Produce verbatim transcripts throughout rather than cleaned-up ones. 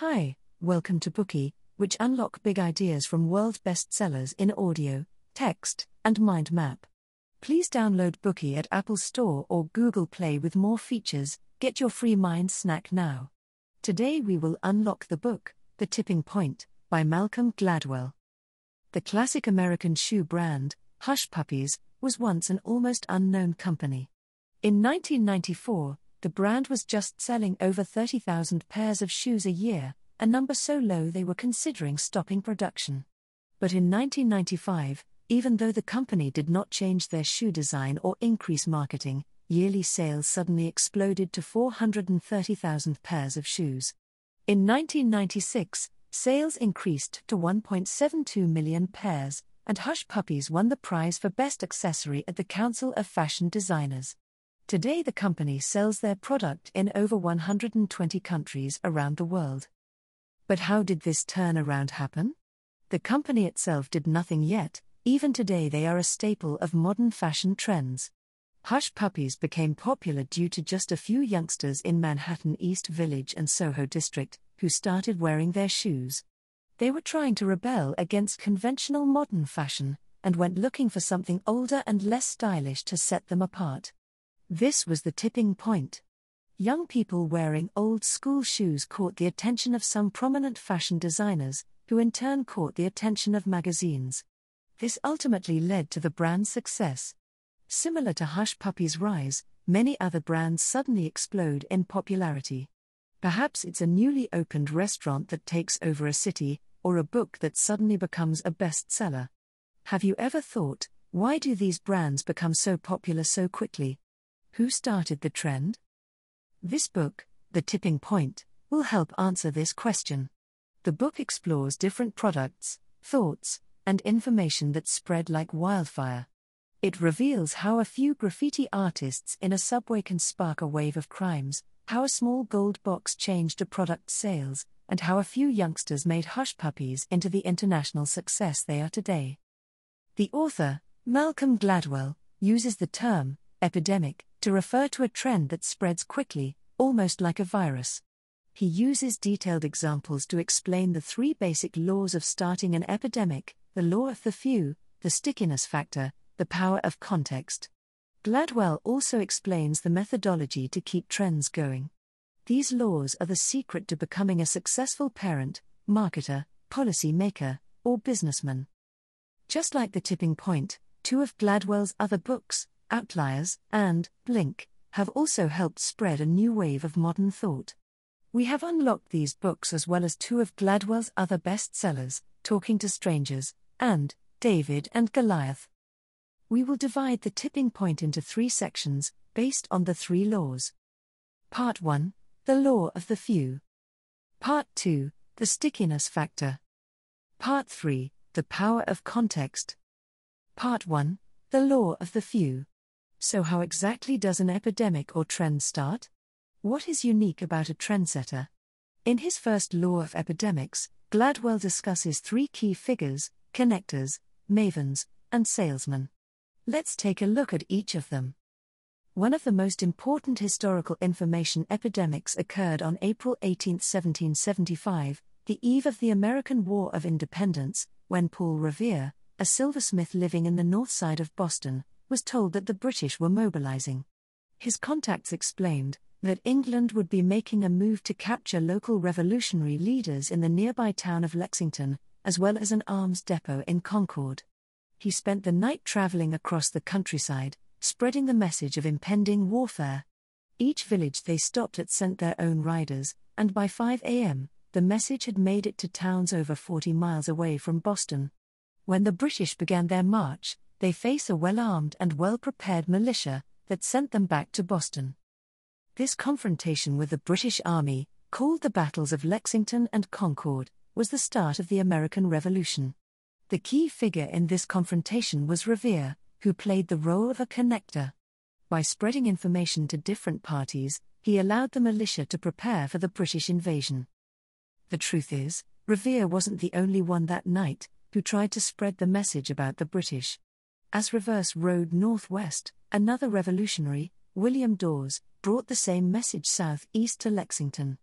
Hi, welcome to Bookey, which unlock big ideas from world bestsellers in audio, text, and mind map. Please download Bookey at Apple Store or Google Play with more features. Get your free mind snack now. Today we will unlock the book, The Tipping Point, by Malcolm Gladwell. The classic American shoe brand, Hush Puppies, was once an almost unknown company. In nineteen ninety-four, the brand was just selling over thirty thousand pairs of shoes a year, a number so low they were considering stopping production. But in nineteen ninety-five, even though the company did not change their shoe design or increase marketing, yearly sales suddenly exploded to four hundred thirty thousand pairs of shoes. In nineteen ninety-six, sales increased to one point seven two million pairs, and Hush Puppies won the prize for Best Accessory at the Council of Fashion Designers. Today the company sells their product in over one hundred twenty countries around the world. But how did this turnaround happen? The company itself did nothing yet. Even today they are a staple of modern fashion trends. Hush Puppies became popular due to just a few youngsters in Manhattan East Village and Soho District, who started wearing their shoes. They were trying to rebel against conventional modern fashion, and went looking for something older and less stylish to set them apart. This was the tipping point. Young people wearing old-school shoes caught the attention of some prominent fashion designers, who in turn caught the attention of magazines. This ultimately led to the brand's success. Similar to Hush Puppies' rise, many other brands suddenly explode in popularity. Perhaps it's a newly opened restaurant that takes over a city, or a book that suddenly becomes a bestseller. Have you ever thought, why do these brands become so popular so quickly? Who started the trend? This book, The Tipping Point, will help answer this question. The book explores different products, thoughts, and information that spread like wildfire. It reveals how a few graffiti artists in a subway can spark a wave of crimes, how a small gold box changed a product's sales, and how a few youngsters made Hush Puppies into the international success they are today. The author, Malcolm Gladwell, uses the term epidemic to refer to a trend that spreads quickly, almost like a virus. He uses detailed examples to explain the three basic laws of starting an epidemic: the law of the few, the stickiness factor, the power of context. Gladwell also explains the methodology to keep trends going. These laws are the secret to becoming a successful parent, marketer, policy maker, or businessman. Just like The Tipping Point, two of Gladwell's other books, Outliers and Blink, have also helped spread a new wave of modern thought. We have unlocked these books as well as two of Gladwell's other bestsellers, Talking to Strangers and David and Goliath. We will divide The Tipping Point into three sections, based on the three laws. Part one, The Law of the Few. Part two, The Stickiness Factor. Part three, The Power of Context. Part one, The Law of the Few. So how exactly does an epidemic or trend start? What is unique about a trendsetter? In his first law of epidemics, Gladwell discusses three key figures: connectors, mavens, and salesmen. Let's take a look at each of them. One of the most important historical information epidemics occurred on April eighteenth, seventeen seventy-five, the eve of the American War of Independence, when Paul Revere, a silversmith living in the north side of Boston, was told that the British were mobilizing. His contacts explained that England would be making a move to capture local revolutionary leaders in the nearby town of Lexington, as well as an arms depot in Concord. He spent the night traveling across the countryside, spreading the message of impending warfare. Each village they stopped at sent their own riders, and by five a.m., the message had made it to towns over forty miles away from Boston. When the British began their march, they faced a well-armed and well-prepared militia that sent them back to Boston. This confrontation with the British Army, called the Battles of Lexington and Concord, was the start of the American Revolution. The key figure in this confrontation was Revere, who played the role of a connector. By spreading information to different parties, he allowed the militia to prepare for the British invasion. The truth is, Revere wasn't the only one that night who tried to spread the message about the British. As Reverse rode northwest, another revolutionary, William Dawes, brought the same message southeast to Lexington.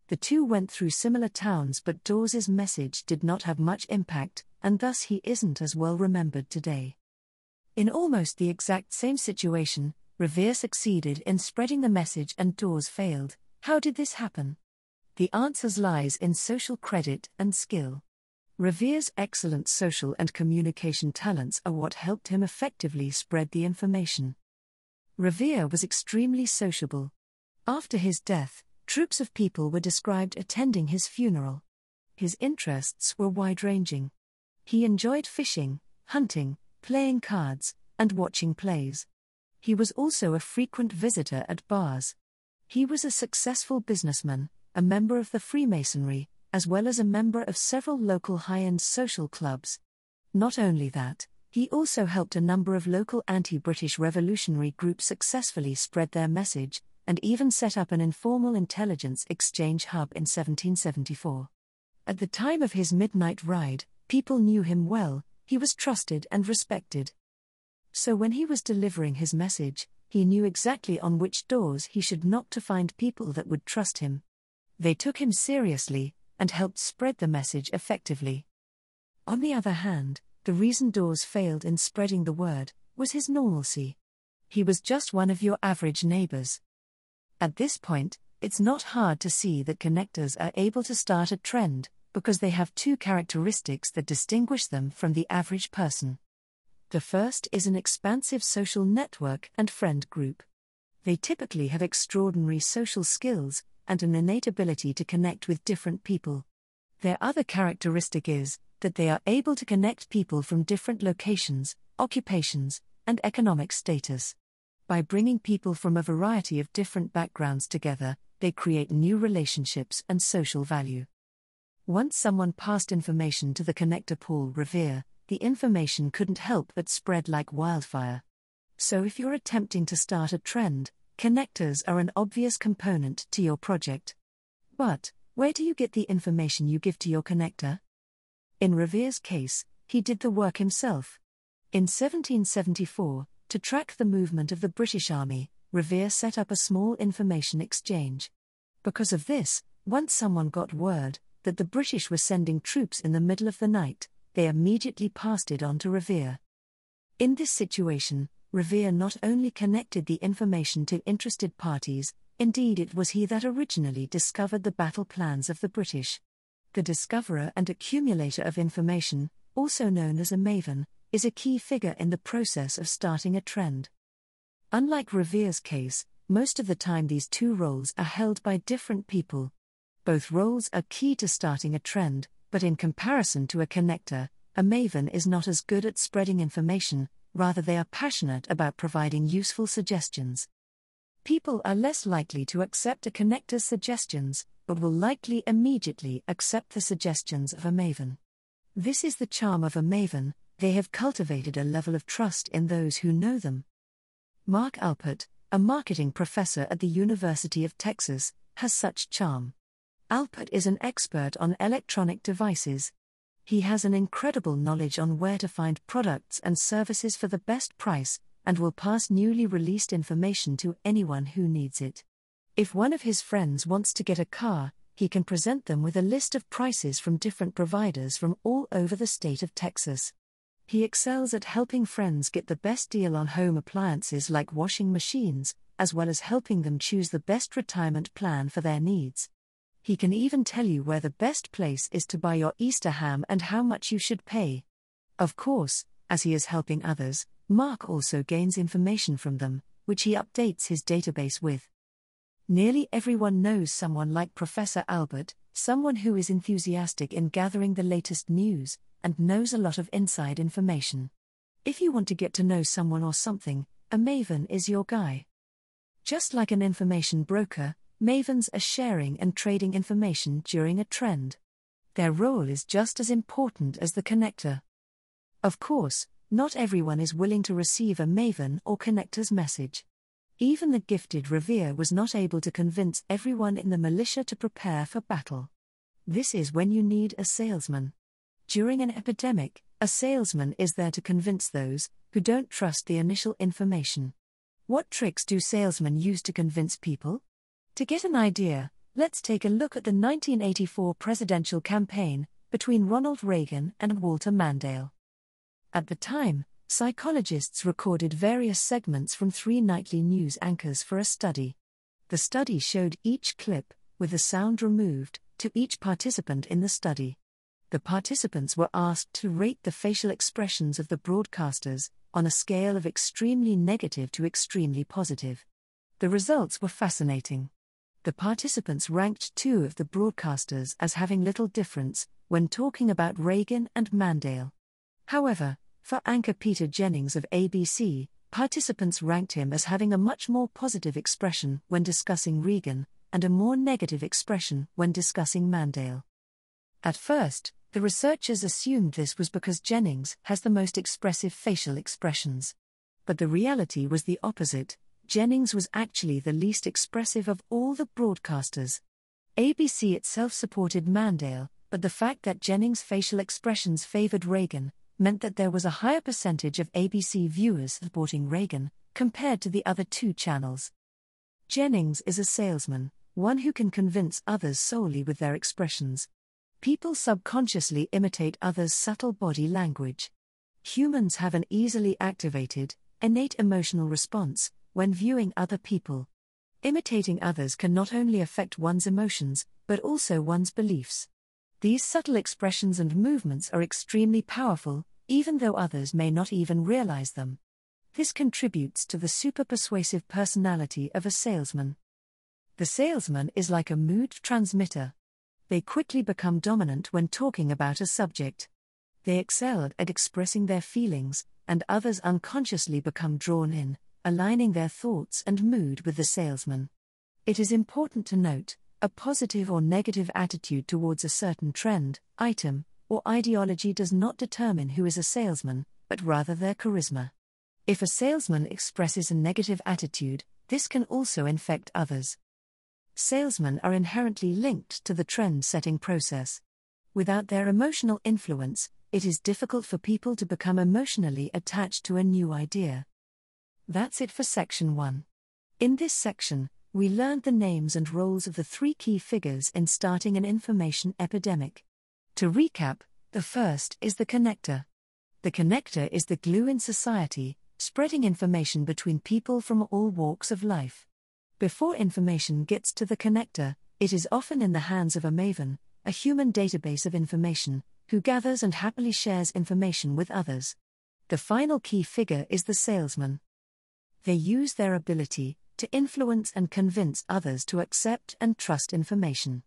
The two went through similar towns, but Dawes's message did not have much impact, and thus he isn't as well remembered today. In almost the exact same situation, Revere succeeded in spreading the message and Dawes failed. How did this happen? The answer lies in social credit and skill. Revere's excellent social and communication talents are what helped him effectively spread the information. Revere was extremely sociable. After his death, troops of people were described attending his funeral. His interests were wide-ranging. He enjoyed fishing, hunting, playing cards, and watching plays. He was also a frequent visitor at bars. He was a successful businessman, a member of the Freemasonry, as well as a member of several local high-end social clubs. Not only that, he also helped a number of local anti-British revolutionary groups successfully spread their message, and even set up an informal intelligence exchange hub in seventeen seventy-four. At the time of his midnight ride, people knew him well, he was trusted and respected. So when he was delivering his message, he knew exactly on which doors he should knock to find people that would trust him. They took him seriously, and helped spread the message effectively. On the other hand, the reason Dawes failed in spreading the word was his normalcy. He was just one of your average neighbors. At this point, it's not hard to see that connectors are able to start a trend, because they have two characteristics that distinguish them from the average person. The first is an expansive social network and friend group. They typically have extraordinary social skills, and an innate ability to connect with different people. Their other characteristic is that they are able to connect people from different locations, occupations, and economic status. By bringing people from a variety of different backgrounds together, they create new relationships and social value. Once someone passed information to the connector Paul Revere, the information couldn't help but spread like wildfire. So if you're attempting to start a trend, connectors are an obvious component to your project. But, where do you get the information you give to your connector? In Revere's case, he did the work himself. In seventeen seventy-four, to track the movement of the British Army, Revere set up a small information exchange. Because of this, once someone got word that the British were sending troops in the middle of the night, they immediately passed it on to Revere. In this situation, Revere not only connected the information to interested parties, indeed it was he that originally discovered the battle plans of the British. The discoverer and accumulator of information, also known as a maven, is a key figure in the process of starting a trend. Unlike Revere's case, most of the time these two roles are held by different people. Both roles are key to starting a trend, but in comparison to a connector, a maven is not as good at spreading information, rather they are passionate about providing useful suggestions. People are less likely to accept a connector's suggestions, but will likely immediately accept the suggestions of a maven. This is the charm of a maven, they have cultivated a level of trust in those who know them. Mark Alpert, a marketing professor at the University of Texas, has such charm. Alpert is an expert on electronic devices. He has an incredible knowledge on where to find products and services for the best price, and will pass newly released information to anyone who needs it. If one of his friends wants to get a car, he can present them with a list of prices from different providers from all over the state of Texas. He excels at helping friends get the best deal on home appliances like washing machines, as well as helping them choose the best retirement plan for their needs. He can even tell you where the best place is to buy your Easter ham and how much you should pay. Of course, as he is helping others, Mark also gains information from them, which he updates his database with. Nearly everyone knows someone like Professor Albert, someone who is enthusiastic in gathering the latest news, and knows a lot of inside information. If you want to get to know someone or something, a maven is your guy. Just like an information broker, mavens are sharing and trading information during a trend. Their role is just as important as the connector. Of course, not everyone is willing to receive a maven or connector's message. Even the gifted Revere was not able to convince everyone in the militia to prepare for battle. This is when you need a salesman. During an epidemic, a salesman is there to convince those who don't trust the initial information. What tricks do salesmen use to convince people? To get an idea, Let's take a look at the nineteen eighty-four presidential campaign between Ronald Reagan and Walter Mandel. At the time, psychologists recorded various segments from three nightly news anchors for a study. The study showed each clip, with the sound removed, to each participant in the study. The participants were asked to rate the facial expressions of the broadcasters, on a scale of extremely negative to extremely positive. The results were fascinating. The participants ranked two of the broadcasters as having little difference when talking about Reagan and Mandel. However, for anchor Peter Jennings of A B C, participants ranked him as having a much more positive expression when discussing Reagan, and a more negative expression when discussing Mandel. At first, the researchers assumed this was because Jennings has the most expressive facial expressions. But the reality was the opposite. Jennings was actually the least expressive of all the broadcasters. A B C itself supported Mandel, but the fact that Jennings' facial expressions favored Reagan meant that there was a higher percentage of A B C viewers supporting Reagan, compared to the other two channels. Jennings is a salesman, one who can convince others solely with their expressions. People subconsciously imitate others' subtle body language. Humans have an easily activated, innate emotional response when viewing other people. Imitating others can not only affect one's emotions, but also one's beliefs. These subtle expressions and movements are extremely powerful, even though others may not even realize them. This contributes to the super persuasive personality of a salesman. The salesman is like a mood transmitter. They quickly become dominant when talking about a subject. They excel at expressing their feelings, and others unconsciously become drawn in, aligning their thoughts and mood with the salesman. It is important to note, a positive or negative attitude towards a certain trend, item, or ideology does not determine who is a salesman, but rather their charisma. If a salesman expresses a negative attitude, this can also infect others. Salesmen are inherently linked to the trend-setting process. Without their emotional influence, it is difficult for people to become emotionally attached to a new idea. That's it for section one. In this section, we learned the names and roles of the three key figures in starting an information epidemic. To recap, the first is the connector. The connector is the glue in society, spreading information between people from all walks of life. Before information gets to the connector, it is often in the hands of a maven, a human database of information, who gathers and happily shares information with others. The final key figure is the salesman. They use their ability to influence and convince others to accept and trust information.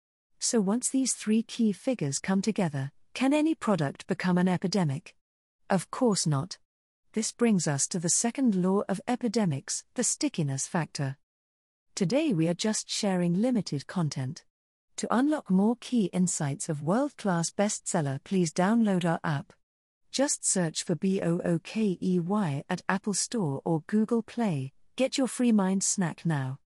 So once these three key figures come together, can any product become an epidemic? Of course not. This brings us to the second law of epidemics, the stickiness factor. Today we are just sharing limited content. To unlock more key insights of world-class bestseller, please download our app. Just search for BOOKEY at Apple Store or Google Play. Get your free mind snack now.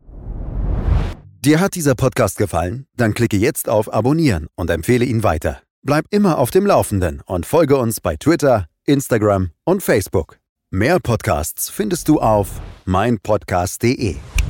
Dir hat dieser Podcast gefallen? Dann klicke jetzt auf Abonnieren und empfehle ihn weiter. Bleib immer auf dem Laufenden und folge uns bei Twitter, Instagram und Facebook. Mehr Podcasts findest du auf mein podcast punkt de.